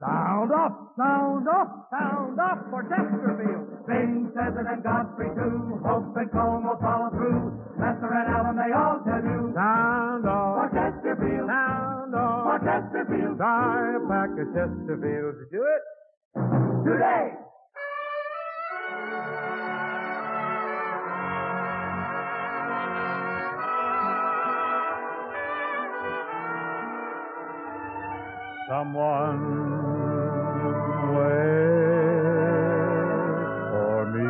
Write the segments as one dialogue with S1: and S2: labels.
S1: Sound off for Chesterfield.
S2: Bing, Cesar, and Godfrey too. Hope and Cone will follow through. Lester and Allen, they all tell you.
S1: Sound
S2: For
S1: off,
S2: Chesterfield.
S1: sound
S2: For
S1: off.
S2: Chesterfield.
S1: Try a pack of Chesterfield to do it.
S2: Today.
S1: Someone wait for me.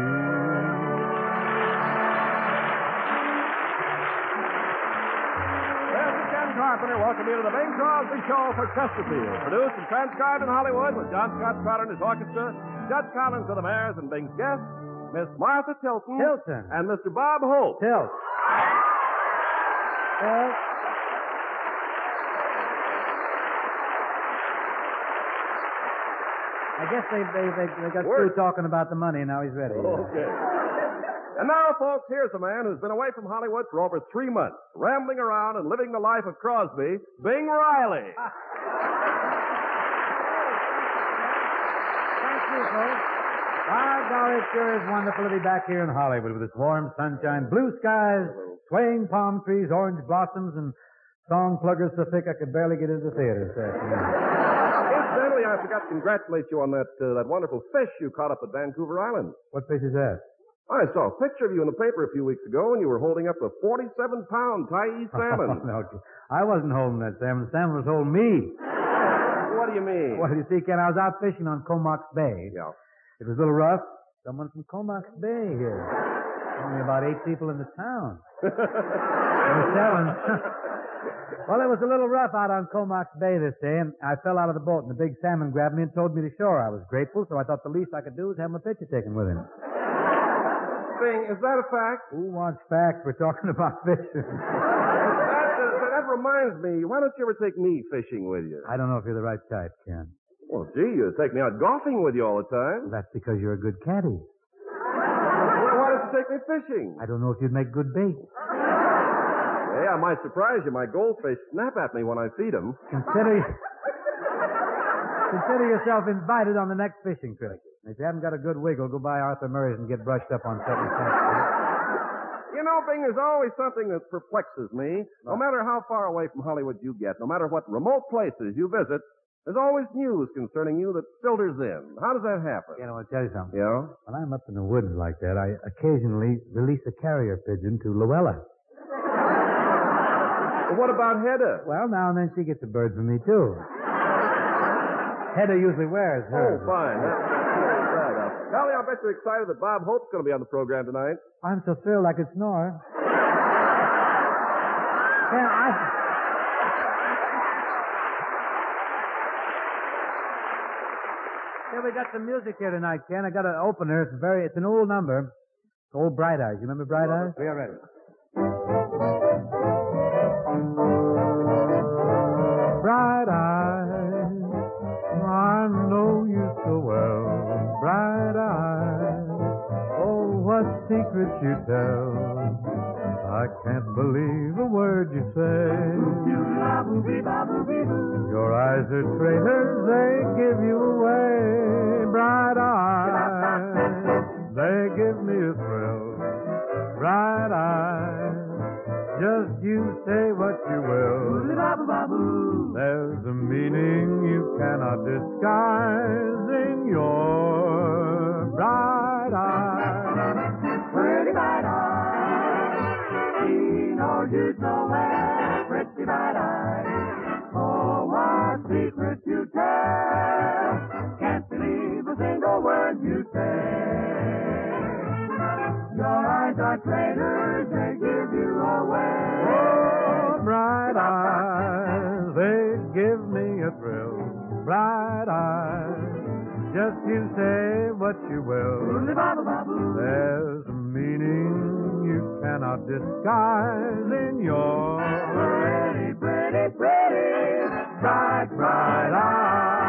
S3: This is Ken Carpenter. Welcome you to the Bing Crosby Show for Chesterfield. Produced and transcribed in Hollywood with John Scott Trotter and his orchestra, Judge Collins of the Mares and Bing's guests, Miss Martha Tilton, and Mr. Bob Hope.
S1: Tilt.
S4: I guess they got through talking about the money, and now he's ready.
S3: Okay. And now, folks, here's a man who's been away from Hollywood for over 3 months, rambling around and living the life of Crosby, Bing Riley.
S4: Thank you, folks. By golly, it sure is wonderful to be back here in Hollywood with this warm sunshine, blue skies, swaying palm trees, orange blossoms, and song pluggers so thick I could barely get into the theater this afternoon.
S3: Incidentally, I forgot to congratulate you on that wonderful fish you caught up at Vancouver Island.
S4: What fish is that?
S3: I saw a picture of you in the paper a few weeks ago, and you were holding up a 47-pound Thai salmon.
S4: No, I wasn't holding that salmon. The salmon was holding me.
S3: What do you mean?
S4: Well, you see, Ken, I was out fishing on Comox Bay.
S3: Yeah.
S4: It was a little rough. Someone from Comox Bay here. Only about 8 people in the town. There were 7. Well, it was a little rough out on Comox Bay this day, and I fell out of the boat, and the big salmon grabbed me and towed me to shore. I was grateful, so I thought the least I could do was have my picture taken with him.
S3: Bing, is that a fact?
S4: Who wants facts? We're talking about fishing.
S3: That reminds me. Why don't you ever take me fishing with you?
S4: I don't know if you're the right type, Ken.
S3: Well, gee, you take me out golfing with you all the time.
S4: That's because you're a good caddy.
S3: Well, why don't you take me fishing?
S4: I don't know if you'd make good bait.
S3: Hey, I might surprise you. My goldfish snap at me when I feed them.
S4: Consider yourself invited on the next fishing trip. If you haven't got a good wiggle, go by Arthur Murray's and get brushed up on 7th Century.
S3: You know, Bing, there's always something that perplexes me. No matter how far away from Hollywood you get, no matter what remote places you visit, there's always news concerning you that filters in. How does that happen?
S4: You know, I'll tell you something.
S3: Yeah?
S4: When I'm up in the woods like that, I occasionally release a carrier pigeon to Luella.
S3: Well, what about Hedda?
S4: Well, now and then she gets a bird from me, too. Hedda usually wears hers.
S3: Oh, fine. Golly, I bet you're excited that Bob Hope's going to be on the program tonight.
S4: I'm so thrilled I could snore. Yeah, we got some music here tonight, Ken. I got an opener. It's an old number. It's old Bright Eyes. You remember Bright Eyes?
S1: We are ready.
S4: Bright eyes, I know you so well. Bright eyes, oh, what secrets you tell. I can't believe a word you say. Your eyes are traitors, they give you away. Bright eyes, they give me a thrill. Bright eyes, just you say what you will. There's a meaning you cannot disguise in your bright eyes.
S2: Pretty bright eyes. She knows you so well. Pretty bright eyes. Oh, what secrets you tell. Can't believe a single word you say. Your eyes are traitors, they give you away.
S4: Oh, bright eyes, they give me a thrill. Bright eyes, just you say what you will. There's a meaning you cannot disguise in your
S2: Pretty, pretty, pretty, bright, bright eyes.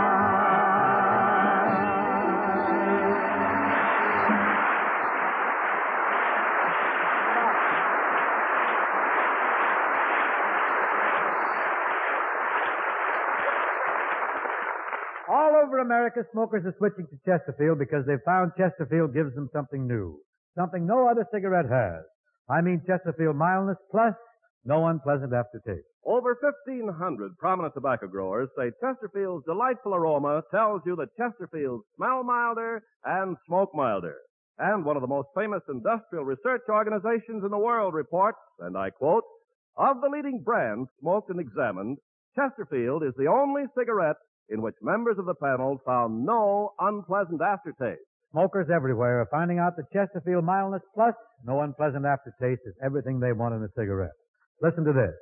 S4: All over America, smokers are switching to Chesterfield because they've found Chesterfield gives them something new. Something no other cigarette has. I mean Chesterfield Mildness Plus, no unpleasant aftertaste.
S3: Over 1,500 prominent tobacco growers say Chesterfield's delightful aroma tells you that Chesterfields smell milder and smoke milder. And one of the most famous industrial research organizations in the world reports, and I quote, of the leading brands smoked and examined, Chesterfield is the only cigarette in which members of the panel found no unpleasant aftertaste.
S4: Smokers everywhere are finding out that Chesterfield Mildness Plus, no unpleasant aftertaste, is everything they want in a cigarette. Listen to this.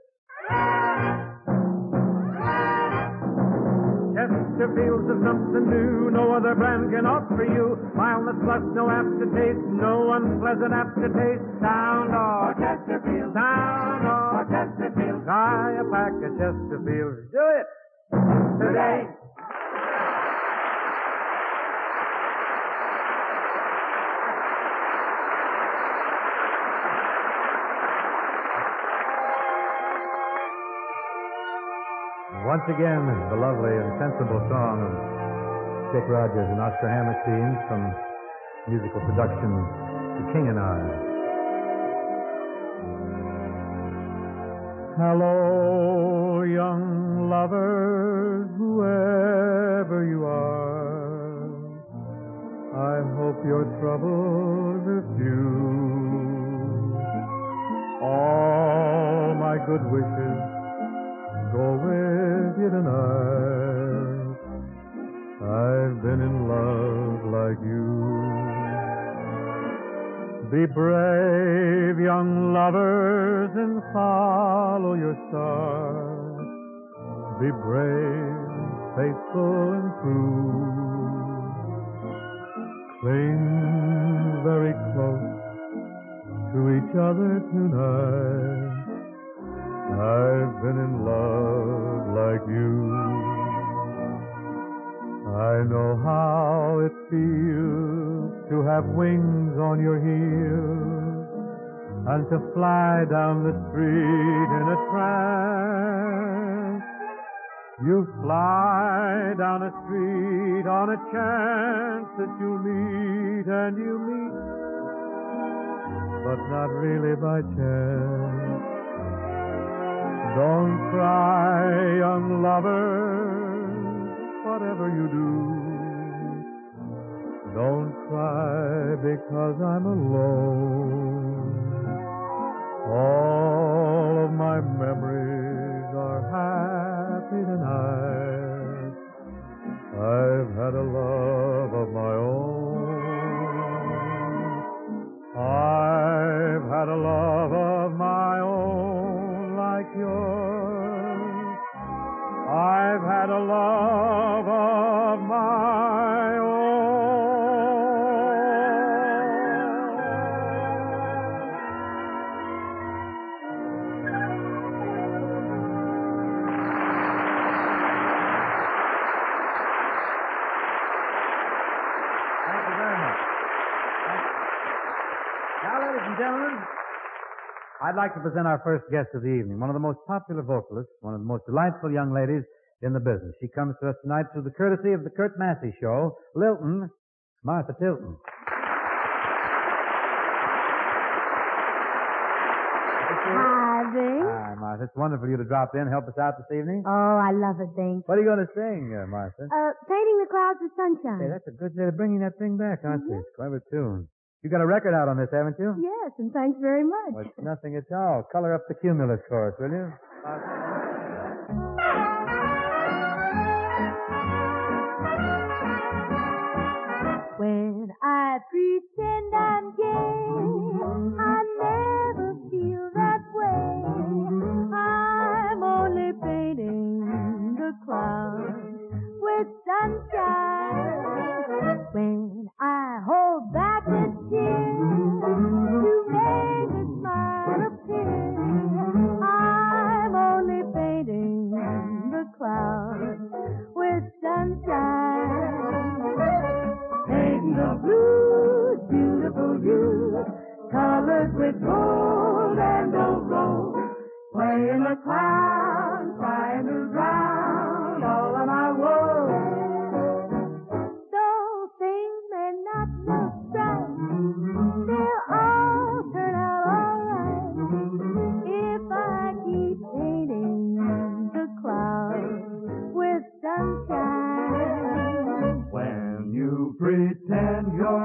S4: Chesterfields is something new, no other brand can offer you. Mildness Plus, no aftertaste, no unpleasant aftertaste. Sound off.
S2: Chesterfield.
S4: Sound off.
S2: Chesterfield.
S4: Try a pack of Chesterfields. Do it.
S2: Today.
S4: Once again, the lovely and sensible song of Dick Rogers and Oscar Hammerstein from musical production The King and I. Hello, young lovers, whoever you are. I hope your troubles are few. All my good wishes go with you tonight. I've been in love like you. Be brave, young lovers, and follow your star. Be brave, faithful, and true. Cling very close to each other tonight. I've been in love like you. I know how it feels to have wings on your heels and to fly down the street in a trance. You fly down a street on a chance that you'll meet, and you meet, but not really by chance. Don't cry, young lovers, whatever you do. Don't cry because I'm alone. All of my memories are happy tonight. I've had a love of my own. I've had a love of my own like yours. I've had a love of my own. Thank you very much. Now, ladies and gentlemen, I'd like to present our first guest of the evening, one of the most popular vocalists, one of the most delightful young ladies in the business. She comes to us tonight through the courtesy of the Kurt Massey Show, Lilton, Martha Tilton.
S5: Hi, Bing.
S4: Hi, Martha. It's wonderful you to drop in, help us out this evening.
S5: Oh, I love it, Bing.
S4: What are you going to sing, Martha?
S5: Painting the clouds with sunshine.
S4: Hey, that's a good way of bringing that thing back, aren't you? Clever tune. You got a record out on this, haven't you?
S5: Yes, and thanks very much.
S4: Well, it's nothing at all. Color up the Cumulus chorus, will you?
S5: When I pretend I'm gay, I never feel that way. I'm only painting the clouds with sunshine. When I hold back a tear to make a smile appear, I'm only painting the clouds with sunshine. Painting the blues, beautiful views, colored with gold and old rose. Playing the clown, trying to drown all of my woes.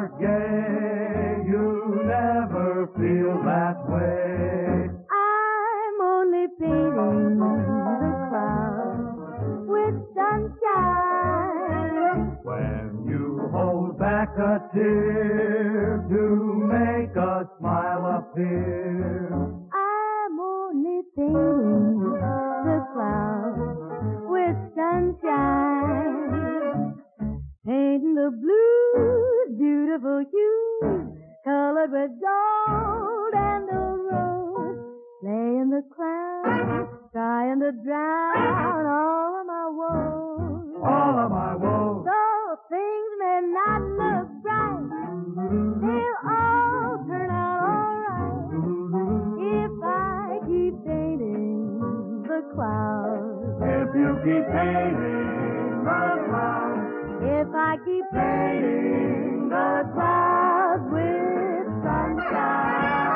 S2: gay, you never feel that way.
S5: I'm only painting the clouds with sunshine.
S2: When you hold back a tear to make a smile appear,
S5: I'm only painting the clouds with sunshine. Painting the blues, beautiful hues, colored with gold and the rose. Playing the clouds, trying to drown all of my woes.
S2: all of my woes.
S5: Though things may not look bright, they'll all turn out alright if I keep painting the clouds.
S2: If you keep painting the clouds,
S5: If I keep painting the clouds with sunshine.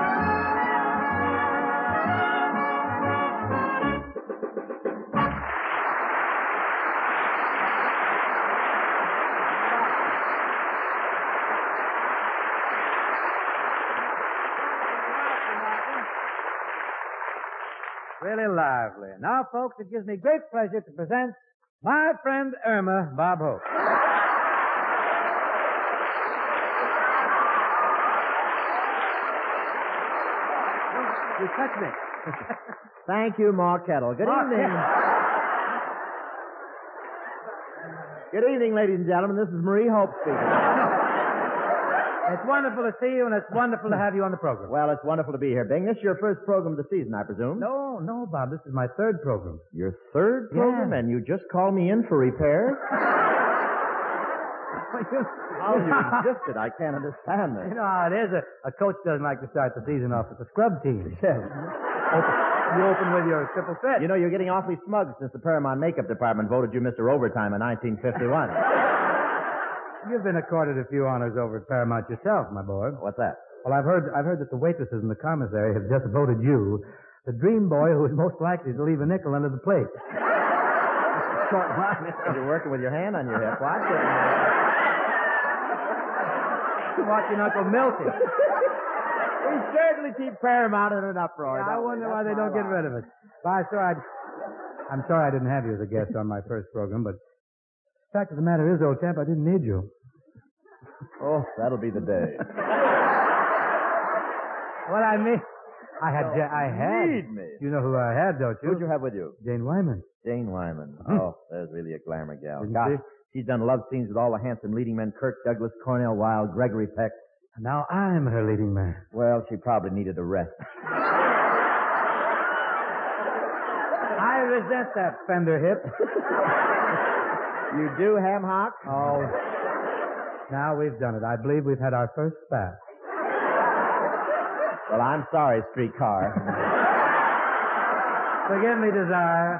S4: Really lively. Now, folks, it gives me great pleasure to present my friend Irma, Bob Hope. You touched me.
S6: Thank you, Ma Kettle. Good
S4: Ma
S6: evening. Good evening, ladies and gentlemen. This is Marie Hope speaking.
S4: It's wonderful to see you, and it's wonderful to have you on the program.
S6: Well, it's wonderful to be here, Bing. This is your first program of the season, I presume.
S4: No, Bob. This is my third program.
S6: Your third program, and you just called me in for repairs? How you insisted. I can't understand
S4: You
S6: this.
S4: know how it is. A coach doesn't like to start the season off with the scrub team.
S6: Yes.
S4: You open with your triple threat.
S6: You know, you're getting awfully smug since the Paramount Makeup Department voted you Mr. Overtime in 1951.
S4: You've been accorded a few honors over at Paramount yourself, my boy.
S6: What's that?
S4: Well, I've heard that the waitresses in the commissary have just voted you the dream boy who is most likely to leave a nickel under the plate.
S6: You're working with your hand on your hip. Watch it.
S4: Watching Uncle Milty.
S6: We certainly keep Paramount in an uproar.
S4: I wonder why they don't get rid of it. Well, I'm sorry I didn't have you as a guest on my first program, but the fact of the matter is, old chap, I didn't need you.
S6: Oh, that'll be the day.
S4: What I mean, I had.
S6: Need me.
S4: You know who I had, don't you?
S6: Who'd you have with you?
S4: Jane Wyman.
S6: Jane Wyman.
S4: Hmm.
S6: Oh, there's really a glamour gal.
S4: Didn't
S6: Gosh,
S4: she?
S6: she's done love scenes with all the handsome leading men, Kirk Douglas, Cornell Wilde, Gregory Peck.
S4: And now I'm her leading man.
S6: Well, she probably needed a rest.
S4: I resent that fender hip.
S6: You do, Ham Hock?
S4: Oh, now we've done it. I believe we've had our first spat.
S6: Well, I'm sorry, streetcar.
S4: Forgive me, Desire.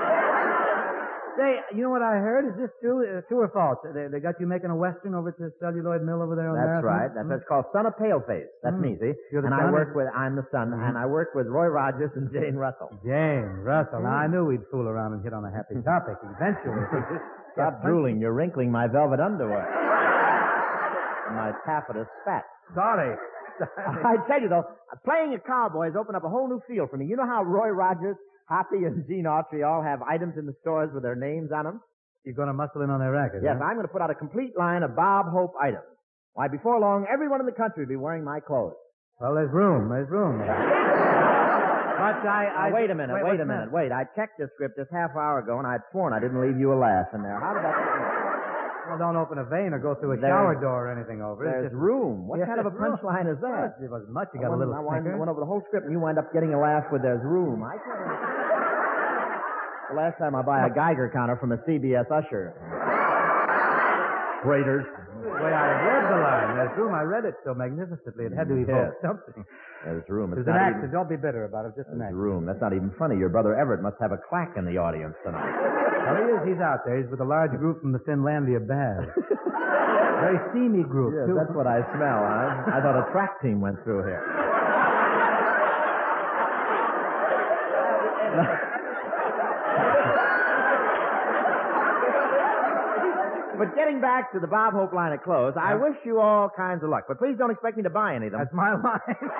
S4: Say, you know what I heard? Is this true? True or false? They got you making a Western over at the celluloid mill over there on
S6: That's
S4: Marathon?
S6: right. That's what it's called Son of Paleface. That's me, see?
S4: You're the
S6: and I
S4: son?
S6: work with, I'm the son, and I work with Roy Rogers and Jane Russell.
S4: Jane Russell. Now, I knew we'd fool around and hit on a happy topic eventually.
S6: Stop drooling. You're wrinkling my velvet underwear. My taffeta spat.
S4: Sorry.
S6: I tell you, though, playing a cowboy has opened up a whole new field for me. You know how Roy Rogers, Hoppy, and Gene Autry all have items in the stores with their names on them?
S4: You're going to muscle in on their racket,
S6: Yes,
S4: huh?
S6: I'm going to put out a complete line of Bob Hope items. Why, before long, everyone in the country will be wearing my clothes.
S4: Well, there's room. There's room. But
S6: Now, wait a minute. Wait, I checked this script this half hour ago, and I'd sworn I didn't leave you a laugh in there. How did that...
S4: Well, don't open a vein or go through a shower door or anything over it.
S6: There's
S4: It's just-
S6: room. What
S4: Yeah,
S6: kind of a
S4: there's room.
S6: punchline is
S4: Well,
S6: that?
S4: it wasn't much. You got a little
S6: I
S4: stinker.
S6: went over the whole script, and you wind up getting a laugh with "There's room." I can't. The last time I buy a Geiger counter from a CBS usher. Raiders.
S4: The way I read the line, there's room. I read it so magnificently. It had to evoke something.
S6: There's room. It's
S4: There's an
S6: not
S4: accident. Don't be bitter about it. Just an
S6: There's
S4: accident.
S6: room. That's not even funny. Your brother Everett must have a clack in the audience tonight.
S4: Well, he is. He's out there. He's with a large group from the Finlandia Baths. Very steamy group,
S6: Yes,
S4: too.
S6: that's what I smell. I thought a track team went through here. But getting back to the Bob Hope line of clothes, I wish you all kinds of luck. But please don't expect me to buy any of them.
S4: That's my line.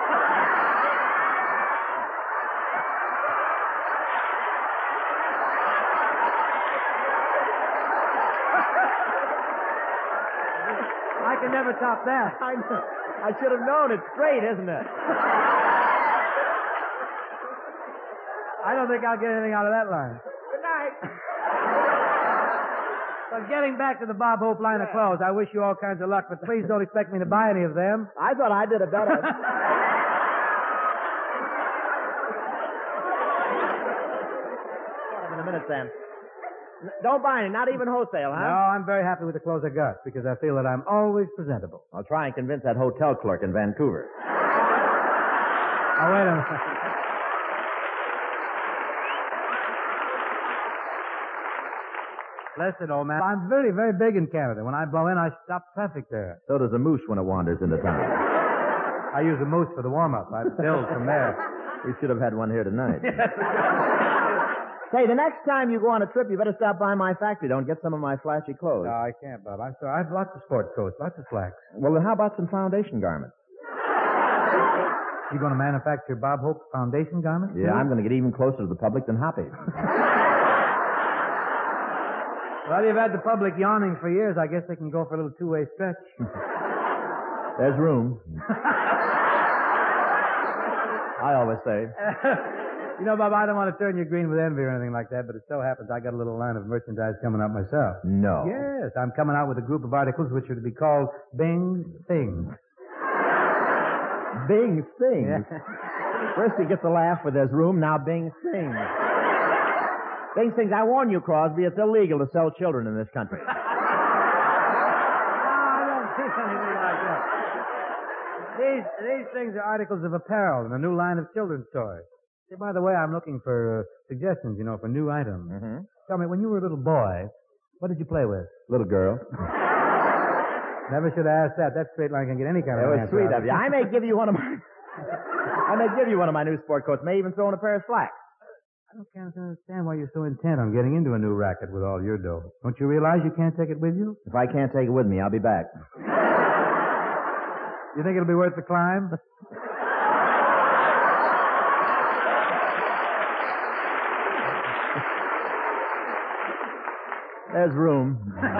S4: I can never top that.
S6: I should have known. It's straight, isn't it?
S4: I don't think I'll get anything out of that line.
S6: Good night.
S4: But getting back to the Bob Hope line of clothes, I wish you all kinds of luck, but please don't expect me to buy any of them.
S6: I thought I did it better. In a minute, Sam. Don't buy any, not even wholesale, huh?
S4: No, I'm very happy with the clothes I got because I feel that I'm always presentable.
S6: I'll try and convince that hotel clerk in Vancouver.
S4: Oh, wait a minute. Listen, old man, I'm very, very big in Canada. When I blow in, I stop traffic there.
S6: So does a moose when it wanders into town.
S4: I use a moose for the warm-up. I build from there.
S6: We should have had one here tonight. Hey, the next time you go on a trip, you better stop by my factory. Don't get some of my flashy clothes.
S4: No, I can't, Bob. I'm sorry. I have lots of sport coats, lots of slacks.
S6: Well, then how about some foundation garments?
S4: You going to manufacture Bob Hope foundation garments?
S6: Yeah, I'm going to get even closer to the public than Hoppy.
S4: Well, you've had the public yawning for years. I guess they can go for a little two-way stretch.
S6: There's room. I always say.
S4: You know, Bob, I don't want to turn you green with envy or anything like that, but it so happens I got a little line of merchandise coming out myself.
S6: No.
S4: Yes, I'm coming out with a group of articles which are to be called Bing's Things.
S6: Bing sings.
S4: Yeah.
S6: First he gets a laugh where there's room, now Bing sings. Bing sings, I warn you, Crosby, it's illegal to sell children in this country.
S4: No, I don't think anything like that. These things are articles of apparel in a new line of children's toys. Say, by the way, I'm looking for suggestions, for new items.
S6: Mm-hmm.
S4: Tell me, when you were a little boy, what did you play with?
S6: Little girl.
S4: Never should have asked that. That straight line can get any kind
S6: It
S4: of
S6: was
S4: answer
S6: sweet
S4: out
S6: of you. I may give you one of my new sport coats. May even throw in a pair of slacks.
S4: I don't can't understand why you're so intent on getting into a new racket with all your dough. Don't you realize you can't take it with you?
S6: If I can't take it with me, I'll be back.
S4: You think it'll be worth the climb?
S6: There's room.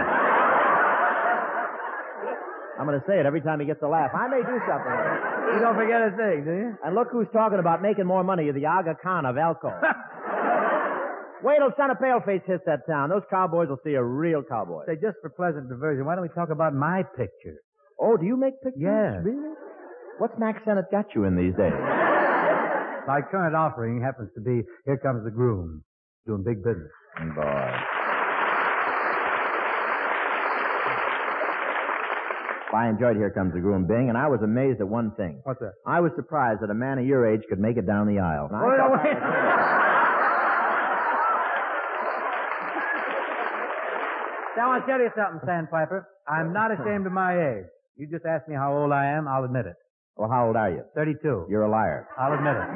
S6: I'm going to say it every time he gets a laugh. I may do something.
S4: You don't forget a thing, do you?
S6: And look who's talking about making more money. You're the Aga Khan of Elko. Wait till Son of Paleface hits that town. Those cowboys will see a real cowboy.
S4: Say, just for pleasant diversion, why don't we talk about my picture?
S6: Oh, do you make pictures?
S4: Yes.
S6: Really? What's Max Sennett got you in these days?
S4: My current offering happens to be Here Comes the Groom, doing big business.
S6: Boy. I enjoyed Here Comes the Groom, Bing, and I was amazed at one thing.
S4: What's that?
S6: I was surprised that a man of your age could make it down the aisle.
S4: Oh, no, wait. Now, I'll tell you something, Sandpiper. I'm not ashamed of my age. You just ask me how old I am, I'll admit it.
S6: Well, how old are you?
S4: 32.
S6: You're a liar.
S4: I'll admit it.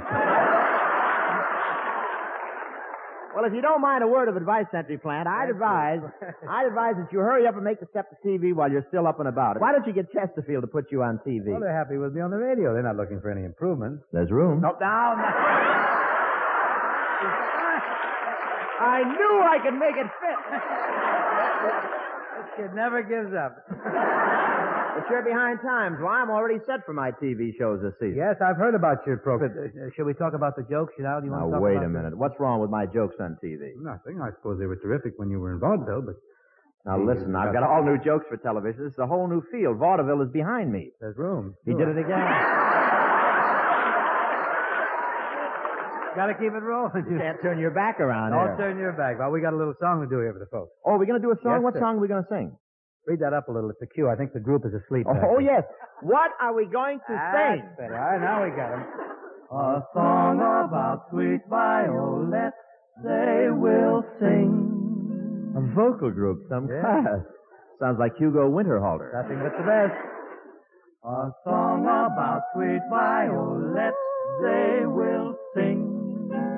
S6: Well, if you don't mind a word of advice, Century Plant, I'd advise that you hurry up and make the step to TV while you're still up and about. Why don't you get Chesterfield to put you on TV?
S4: Well, they're happy with me on the radio. They're not looking for any improvements.
S6: There's room.
S4: No, down.
S6: I knew I could make it fit.
S4: This kid never gives up.
S6: But you're behind times. Well, I'm already set for my TV shows this season.
S4: Yes, I've heard about your program. Shall we talk about the jokes now? Do you want to
S6: Now,
S4: talk
S6: wait
S4: about
S6: a minute. What's wrong with my jokes on TV?
S4: Nothing. I suppose they were terrific when you were in vaudeville, but...
S6: Now, listen, I've got all new jokes for television. This is a whole new field. Vaudeville is behind me.
S4: There's room.
S6: He did it again.
S4: Got to keep it rolling.
S6: You can't turn your back around
S4: Don't
S6: here.
S4: turn your back. Well, we got a little song to do here for the folks.
S6: Oh, we're going to do a song?
S4: Yes,
S6: What
S4: sir.
S6: song are we going to sing?
S4: Read that up a little. It's a cue. I think the group is asleep.
S6: Oh, yes. What are we going to sing?
S4: That's better. All right, now we got him.
S2: A song about sweet violets they will sing.
S6: A vocal group, some
S4: Yeah.
S6: class. Sounds like Hugo Winterhalter.
S4: Nothing but the best.
S2: A song about sweet violets they will sing.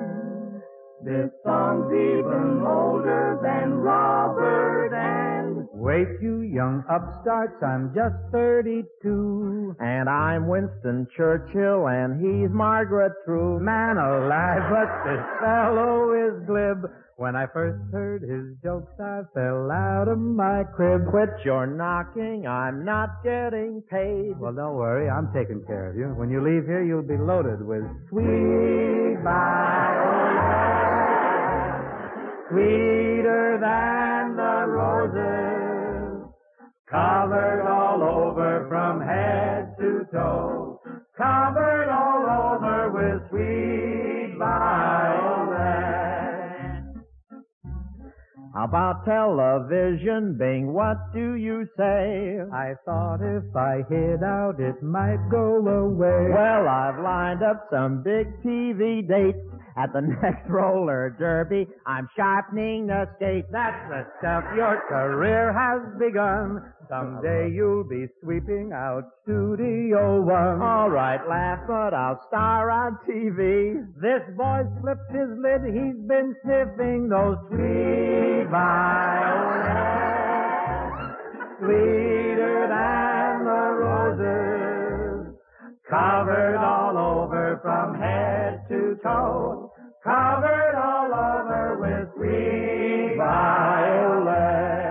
S2: This song's even older than Robert and
S4: Wait, you young upstarts, I'm just 32.
S6: And I'm Winston Churchill, and he's Margaret True.
S4: Man alive, but this fellow is glib. When I first heard his jokes, I fell out of my crib.
S6: Quit your knocking, I'm not getting paid.
S4: Well, don't worry, I'm taking care of you. When you leave here, you'll be loaded with sweet violets, sweeter than the roses, covered all over from head to toe, covered all over with sweet violets.
S6: How about television, Bing? What do you say?
S4: I thought if I hid out, it might go away.
S6: Well, I've lined up some big TV dates at the next roller derby. I'm sharpening the skate.
S4: That's the stuff. Your career has begun. Someday you'll be sweeping out Studio One.
S6: All right, laugh, but I'll star on TV.
S4: This boy's flipped his lid. He's been sniffing those sweet violets, sweeter than the roses, covered all over from head to toe, covered all over with sweet violets.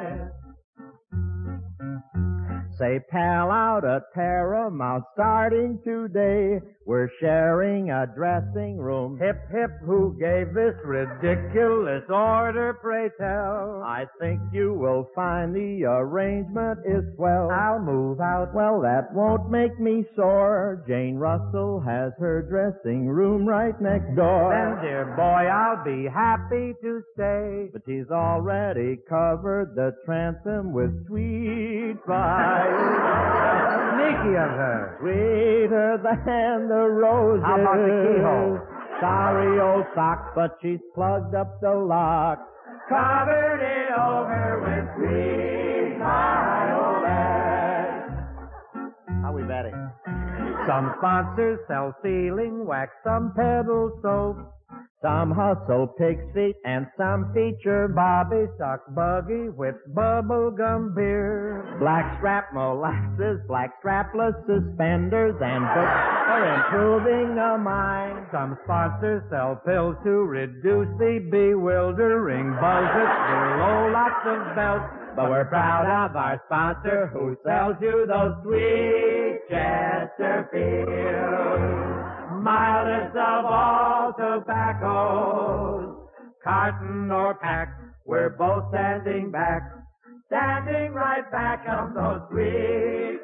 S6: Say, pal, out at Paramount, starting today, we're sharing a dressing room.
S4: Hip, hip, who gave this ridiculous order, pray tell?
S6: I think you will find the arrangement is swell.
S4: I'll move out.
S6: Well, that won't make me sore. Jane Russell has her dressing room right next door.
S4: Then, dear boy, I'll be happy to stay.
S6: But she's already covered the transom with sweet violets.
S4: Sneaky of her.
S6: Sweeter than the roses.
S4: How about the keyhole?
S6: Sorry, old sock, but she's plugged up the lock.
S4: Covered it over with sweet violets.
S6: How we betting?
S4: Some sponsors sell sealing wax, some peddle soap.
S6: Some hustle pig's feet and some feature
S4: Bobby Sock buggy with bubble gum beer.
S6: black strap molasses, black strapless suspenders, and books for improving the mind.
S4: Some sponsors sell pills to reduce the bewildering buzz at below lots of belts.
S6: But we're proud of our sponsor who sells you those sweet Chesterfields.
S4: Mildest of all tobaccos, carton or pack, we're both standing back, standing right back of those sweet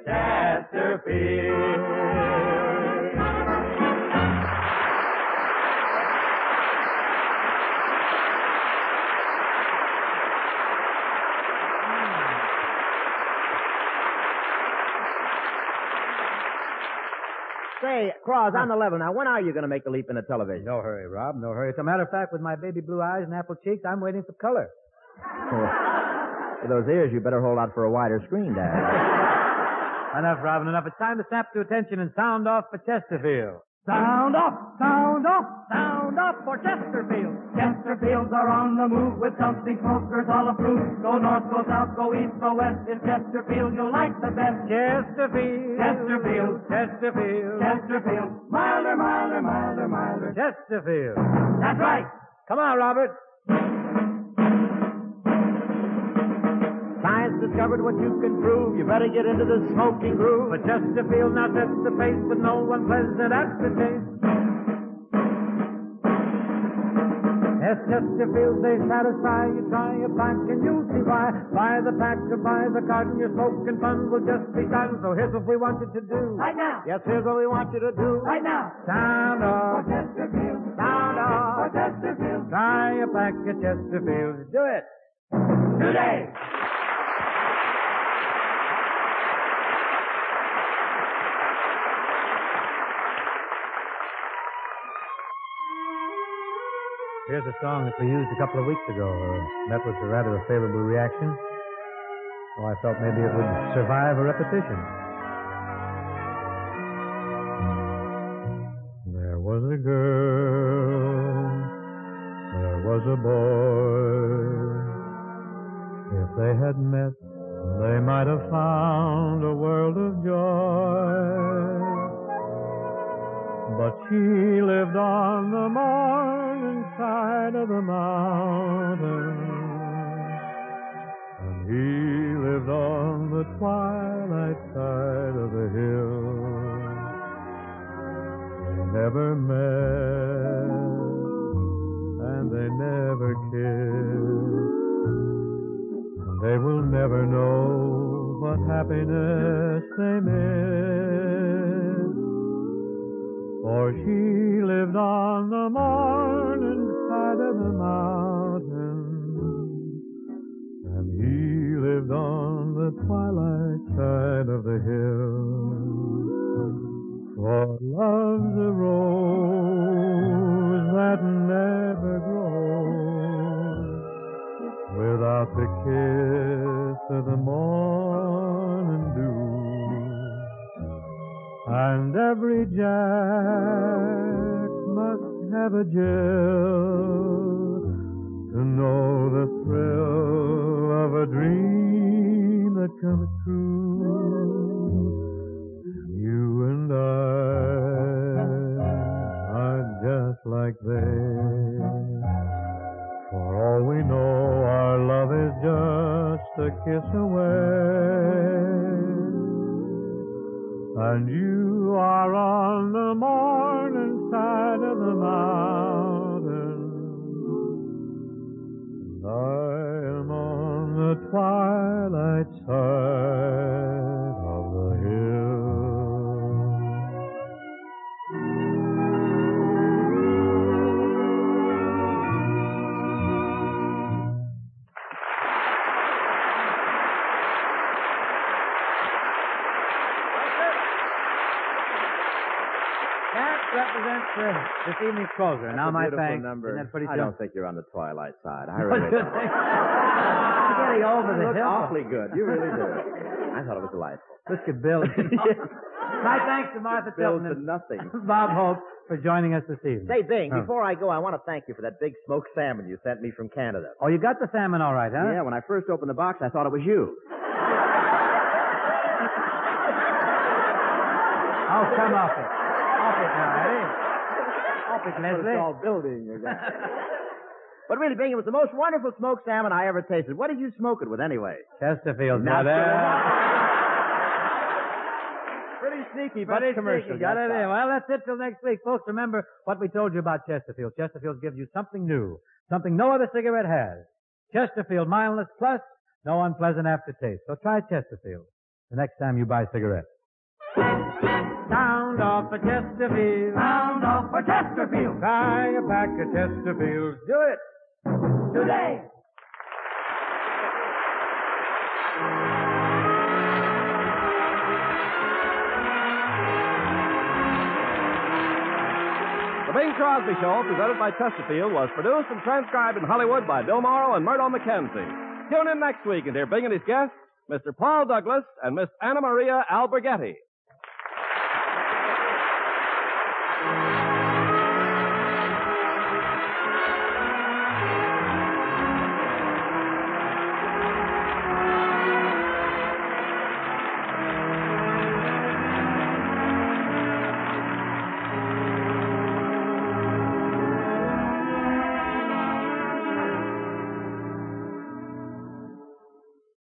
S4: Chesterfields.
S6: Say, Cross, on the level now, when are you going to make the leap into television?
S4: No hurry, Rob, no hurry. As a matter of fact, with my baby blue eyes and apple cheeks, I'm waiting for color.
S6: With those ears, you better hold out for a wider screen, Dad.
S4: Enough, Robin, enough. It's time to snap to attention and sound off for Chesterfield.
S1: Sound off, sound off, sound off for Chesterfield. Chesterfields are on the move with something smokers all approve. Go north, go south, go east, go west. In Chesterfield, you'll like the best.
S4: Chesterfield.
S1: Chesterfield.
S4: Chesterfield.
S1: Chesterfield. Milder, milder, milder, milder.
S4: Chesterfield.
S1: That's right.
S4: Come on, Robert.
S6: Science discovered what you can prove. You better get into the smoking groove.
S4: But Chesterfield now sets the pace with no one pleasant aftertaste. Yes, Chesterfield, they satisfy. You try a pack and you'll see why. Buy the pack or buy the carton, your smoking fun will just be done. So here's what we want you to do.
S1: Right now.
S4: Yes, here's what we want you to do.
S1: Right now.
S4: Sound
S1: For
S4: off.
S1: Chesterfield.
S4: Sound
S1: For
S4: off.
S1: Chesterfield.
S4: Try a pack of Chesterfield. Do it.
S1: Today.
S4: Here's a song that we used a couple of weeks ago. Met with a rather favorable reaction. So I thought maybe it would survive a repetition. There was a girl, there was a boy. If they had met, they might have found a world of joy. But she lived on the morning side of the mountain, and he lived on the twilight side of the hill. They never met, and they never kissed. They will never know what happiness they missed. For she lived on the morning side of the mountain, and he lived on the twilight side of the hill. For love's a rose that never grows without the kiss of the morning dew. And every Jack must have a Jill to know the thrill of a dream that comes true. You and I are just like they. For all we know, our love is just a kiss away. And you are on the morning side of the mountain, and I am on the twilight side of the hill. Represents this evening's closer.
S6: That's
S4: now,
S6: a
S4: my
S6: beautiful
S4: thanks.
S6: number.
S4: Isn't that pretty
S6: I
S4: too?
S6: don't think you're on the twilight side. I really don't.
S4: You're getting over the
S6: You look
S4: hill.
S6: awfully good. You really do. I thought it was delightful.
S4: Mr. Bill. My thanks to Martha
S6: Bill's
S4: Tilton
S6: to nothing.
S4: and Bob Hope for joining us this evening.
S6: Say, Bing,
S4: Oh.
S6: before I go, I want to thank you for that big smoked salmon you sent me from Canada.
S4: Oh, you got the salmon all right, huh?
S6: Yeah, when I first opened the box, I thought it was you.
S4: Oh, come off it. Off it now, eh? Off it, Leslie.
S6: It's all building again. But really, Bing, it was the most wonderful smoked salmon I ever tasted. What did you smoke it with, anyway?
S4: Chesterfield,
S6: Not
S4: brother.
S6: Pretty sneaky, but
S4: Pretty
S6: commercial.
S4: sneaky. Got it
S6: that's
S4: in.
S6: all.
S4: Well, that's it till next week. Folks, remember what we told you about Chesterfield. Chesterfield gives you something new, something no other cigarette has. Chesterfield Mindless Plus, no unpleasant aftertaste. So try Chesterfield the next time you buy cigarettes. Sound off for Chesterfield.
S1: Sound off for Chesterfield.
S4: Buy a pack of Chesterfields. Do it.
S1: Today.
S3: The Bing Crosby Show, presented by Chesterfield, was produced and transcribed in Hollywood by Bill Morrow and Murdo McKenzie. Tune in next week and hear Bing and his guests, Mr. Paul Douglas and Miss Anna Maria Alberghetti.